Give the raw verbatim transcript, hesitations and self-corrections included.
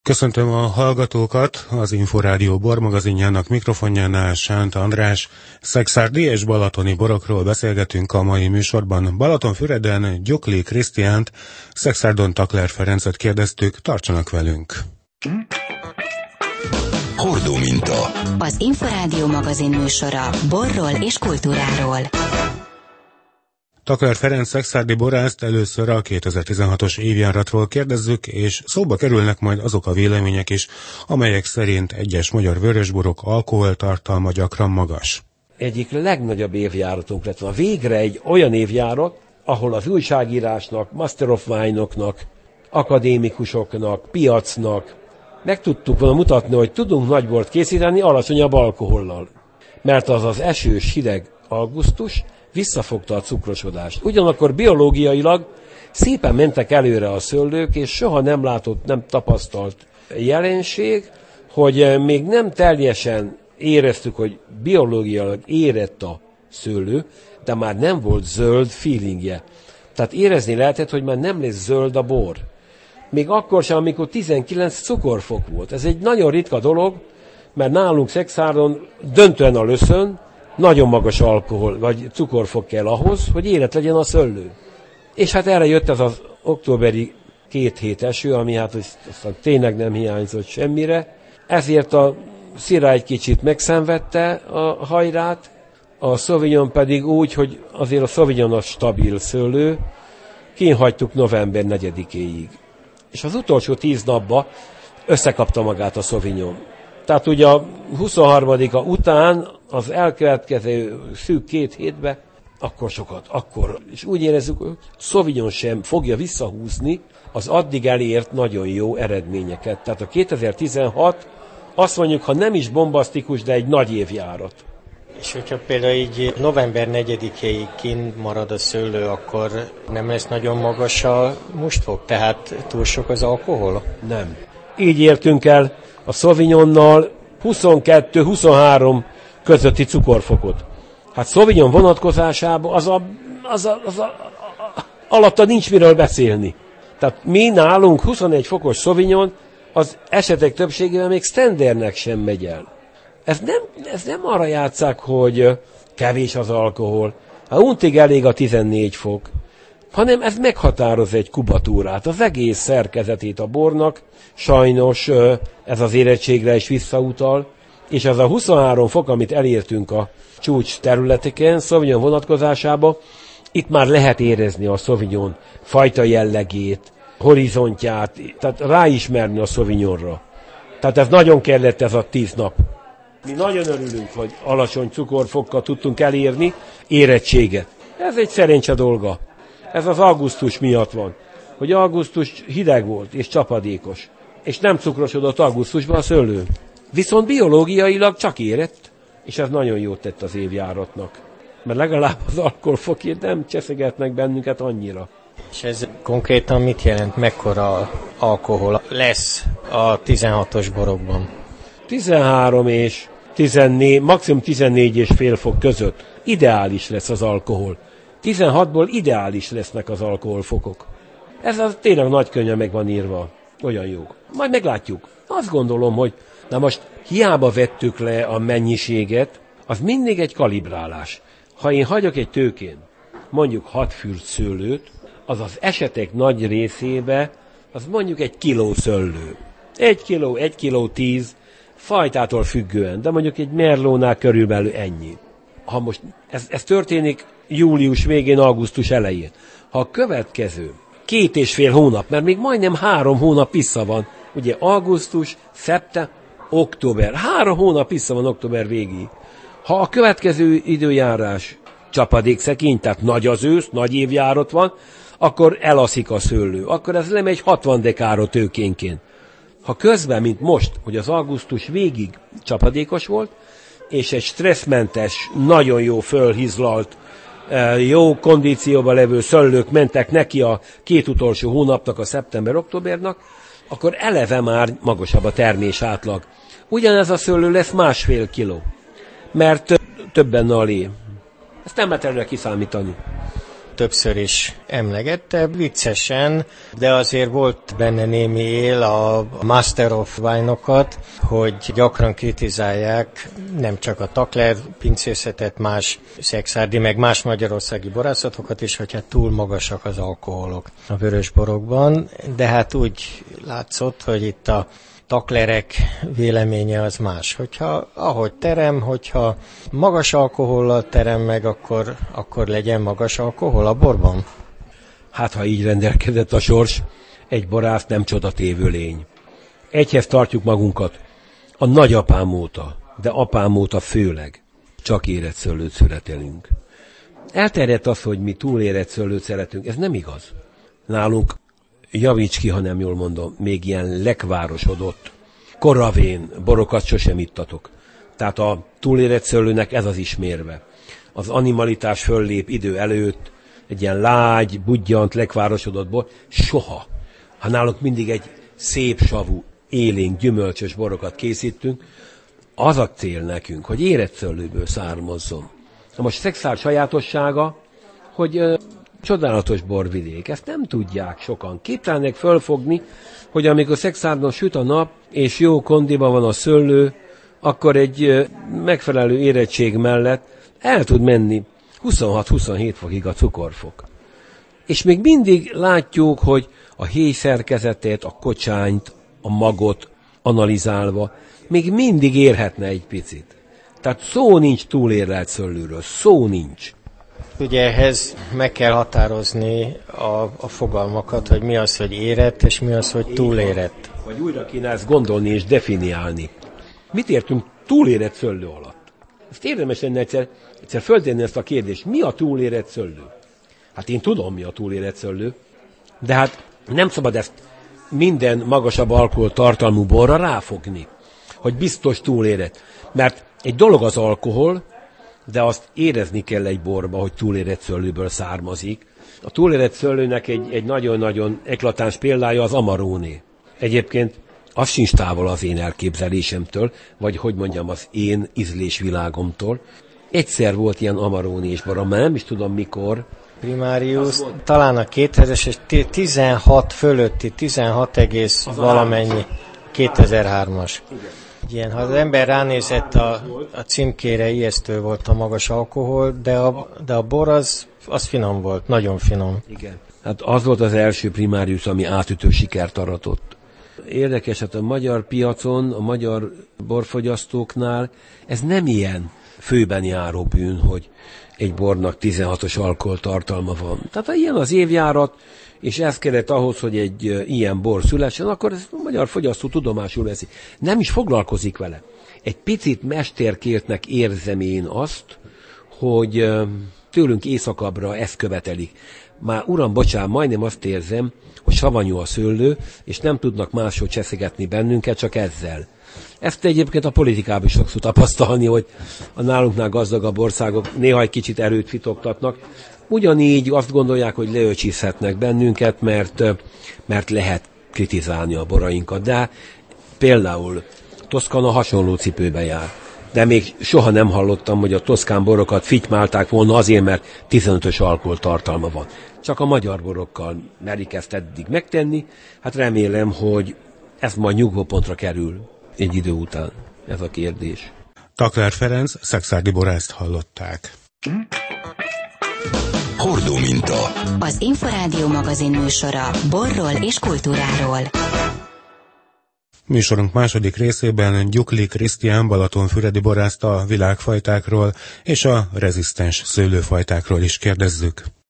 Köszöntöm a hallgatókat, az Inforádió bormagazinjának mikrofonjánál Sánt András. Szekszárdi és balatoni borokról beszélgetünk a mai műsorban. Balatonfüreden Gyokli Krisztiánt, Szekszárdon Takler Ferencet kérdeztük, tartsanak velünk. Hordó minta. Az Inforádió magazin műsora borról és kultúráról. Takler Ferenc szekszárdi borászt először a kétezer-tizenhatos évjáratról kérdezzük, és szóba kerülnek majd azok a vélemények is, amelyek szerint egyes magyar vörösborok alkoholtartalma gyakran magas. Egyik legnagyobb évjáratunk lett volna. Végre egy olyan évjárat, ahol az újságírásnak, Master of Wine-oknak, akadémikusoknak, piacnak meg tudtuk volna mutatni, hogy tudunk nagybort készíteni alacsonyabb alkohollal. Mert az az esős, hideg augusztus visszafogta a cukrosodást. Ugyanakkor biológiailag szépen mentek előre a szőlők, és soha nem látott, nem tapasztalt jelenség, hogy még nem teljesen éreztük, hogy biológiailag érett a szőlő, de már nem volt zöld feelingje. Tehát érezni lehetett, hogy már nem lesz zöld a bor. Még akkor sem, amikor tizenkilenc cukorfok volt. Ez egy nagyon ritka dolog, mert nálunk Szekszárdon döntően a löszön, nagyon magas alkohol, vagy cukorfok kell ahhoz, hogy élet legyen a szőlő. És hát erre jött ez az októberi két hét eső, ami hát aztán tényleg nem hiányzott semmire. Ezért a Syrah egy kicsit megszenvedte a hajrát, a Sauvignon pedig úgy, hogy azért a Sauvignon a stabil szőlő, kínhagytuk november negyedikéig. És az utolsó tíz napban összekapta magát a Sauvignon. Tehát ugye a huszonharmadika után az elkövetkező szűk két hétben, akkor sokat, akkor. És úgy érezzük, hogy Sauvignon sem fogja visszahúzni az addig elért nagyon jó eredményeket. Tehát a kétezer-tizenhat azt mondjuk, ha nem is bombasztikus, de egy nagy évjárat. És hogyha például így november negyedikéig kint marad a szőlő, akkor nem lesz nagyon magas a mustfok? Tehát túl sok az alkohol? Nem. Így értünk el a Sauvignonnal huszonkettő-huszonhárom közötti cukorfokot. Hát Sauvignon vonatkozásában az a, az a, az a, a, alatta nincs miről beszélni. Tehát mi nálunk huszonegy fokos Sauvignon az esetek többségében még standardnek sem megy el. Ez nem, ez nem arra játsszák, hogy kevés az alkohol. Hát untig elég a tizennégy fok, hanem ez meghatároz egy kubatúrát, az egész szerkezetét a bornak. Sajnos ez az érettségre is visszautal, és az a huszonhárom fok, amit elértünk a csúcs területeken, Sauvignon vonatkozásában, itt már lehet érezni a Sauvignon fajta jellegét, horizontját, tehát ráismerni a Sauvignonra. Tehát ez nagyon kellett ez a tíz nap. Mi nagyon örülünk, hogy alacsony cukorfokkal tudtunk elérni érettséget. Ez egy szerencse dolga. Ez az augusztus miatt van, hogy augusztus hideg volt és csapadékos, és nem cukrosodott augusztusban a szőlő. Viszont biológiailag csak érett, és ez nagyon jót tett az évjáratnak. Mert legalább az alkoholfokért nem cseszegetnek bennünket annyira. És ez konkrétan mit jelent, mekkora alkohol lesz a tizenhatos borokban? tizenhárom és tizennégy, maximum tizennégy és fél fok között ideális lesz az alkohol. tizenhatból ideális lesznek az alkoholfokok. Ez az tényleg nagy könnyen meg van írva. Olyan jók. Majd meglátjuk. Azt gondolom, hogy na most hiába vettük le a mennyiséget, az mindig egy kalibrálás. Ha én hagyok egy tőkén, mondjuk hat fürt szőlőt, az az esetek nagy részébe, az mondjuk egy kiló szőlő. Egy kiló, egy kiló tíz, fajtától függően, de mondjuk egy merlónál körülbelül ennyi. Ha most ez, ez történik július végén, augusztus elején. Ha a következő két és fél hónap, mert még majdnem három hónap vissza van, ugye augusztus, szeptember, október, három hónap vissza van október végéig. Ha a következő időjárás csapadékszegény, tehát nagy az ősz, nagy évjárat van, akkor elaszik a szőlő. Akkor ez lemegy hatvan dekáró tőkénként. Ha közben, mint most, hogy az augusztus végig csapadékos volt, és egy stresszmentes, nagyon jó fölhizlalt, jó kondícióban levő szőlők mentek neki a két utolsó hónapnak, a szeptember-októbernak, akkor eleve már magasabb a termés átlag. Ugyanez a szőlő lesz másfél kiló, mert több benne a lé. Ezt nem lehet előre kiszámítani. többször is emlegette, viccesen, de azért volt benne némi él a Master of Wine-okat, hogy gyakran kritizálják nem csak a Takler pincészetet, más szekszárdi, meg más magyarországi borászatokat is, hogy hát túl magasak az alkoholok a vörösborokban, de hát úgy látszott, hogy itt a Taklerek véleménye az más. Hogyha ahogy terem, hogyha magas alkohollal terem meg, akkor, akkor legyen magas alkohol a borban? Hát, ha így rendelkezett a sors, egy borász nem csodatévő lény. Egyhez tartjuk magunkat. A nagyapám óta, de apám óta főleg csak érett szőlőt születelünk. Elterjedt az, hogy mi túlérett szőlőt szeretünk. Ez nem igaz. Nálunk, javíts ki, ha nem jól mondom, még ilyen lekvárosodott, koravén borokat sosem ittatok. Tehát a túlérett szőlőnek ez az ismérve. Az animalitás föllép idő előtt, egy ilyen lágy, budjant, lekvárosodott bor, soha. Ha nálunk mindig egy szép savú, élénk, gyümölcsös borokat készítünk, az a cél nekünk, hogy érett szőlőből származzon. Na most Szekszárd sajátossága, hogy ö, csodálatos borvidék. Ezt nem tudják sokan. Képtelenek fölfogni, hogy amikor Szekszárdon süt a nap, és jó kondiban van a szőlő, akkor egy ö, megfelelő érettség mellett el tud menni huszonhat-huszonhét fokig a cukorfok. És még mindig látjuk, hogy a héj szerkezetét, a kocsányt, a magot analizálva még mindig érhetne egy picit. Tehát szó nincs túlérlelt szőlőről, szó nincs. Ugye ehhez meg kell határozni a, a fogalmakat, hogy mi az, hogy érett, és mi az, hogy túlérett. Vagy újra kéne ezt gondolni és definiálni. Mit értünk túlérett szőlő alatt? Ezt érdemes lenne egyszer, egyszer föltenni ezt a kérdést, mi a túlérett szőlő? Hát én tudom, mi a túlérett szőlő, de hát nem szabad ezt minden magasabb alkoholtartalmú borra ráfogni, hogy biztos túlérett. Mert egy dolog az alkohol, de azt érezni kell egy borba, hogy túlérett szőlőből származik. A túlérett szőlőnek egy, egy nagyon-nagyon eklatáns példája az Amarone. Egyébként az sincs távol az én elképzelésemtől, vagy hogy mondjam, az én ízlésvilágomtól. Egyszer volt ilyen Amarone-s bor, már nem is tudom mikor. Primarius, talán a kétezres és tizenhat fölötti, tizenhat egész valamennyi, kétezer-hármas. Igen, ha az ember ránézett a, a címkére, ijesztő volt a magas alkohol, de a, de a bor az, az finom volt, nagyon finom. Igen. Hát az volt az első Primarius, ami átütő sikert aratott. Érdekes, hát a magyar piacon, a magyar borfogyasztóknál ez nem ilyen főben járó bűn, hogy egy bornak tizenhatos alkoholtartalma van. Tehát ha ilyen az évjárat, és ez kellett ahhoz, hogy egy ilyen bor szülessen, akkor ezt a magyar fogyasztó tudomásul veszi. Nem is foglalkozik vele. Egy picit mesterkértnek érzem én azt, hogy tőlünk északabbra ezt követelik. Már uram, bocsán, majdnem azt érzem, hogy savanyú a szőlő, és nem tudnak máshogy cseszegetni bennünket, csak ezzel. Ezt egyébként a politikában is sokszor tapasztalni, hogy a nálunknál gazdagabb országok néha egy kicsit erőt fitoktatnak. Ugyanígy azt gondolják, hogy leöcsízhetnek bennünket, mert, mert lehet kritizálni a borainkat. De például Toszkana hasonló cipőbe jár. De még soha nem hallottam, hogy a toszkán borokat fitymálták volna azért, mert tizenötös alkoholtartalma van. Csak a magyar borokkal merik ezt eddig megtenni. Hát remélem, hogy ez majd nyugvópontra kerül egy idő után. Ez a kérdés. Takler Ferenc, szekszárdi borászt hallották. Hordó minta. Az Inforádió magazin műsora borról és kultúráról. Műsorunk második részében Gyukli Krisztián balatonfüredi borászt a világfajtákról és a rezisztens szőlőfajtákról is kérdezzük.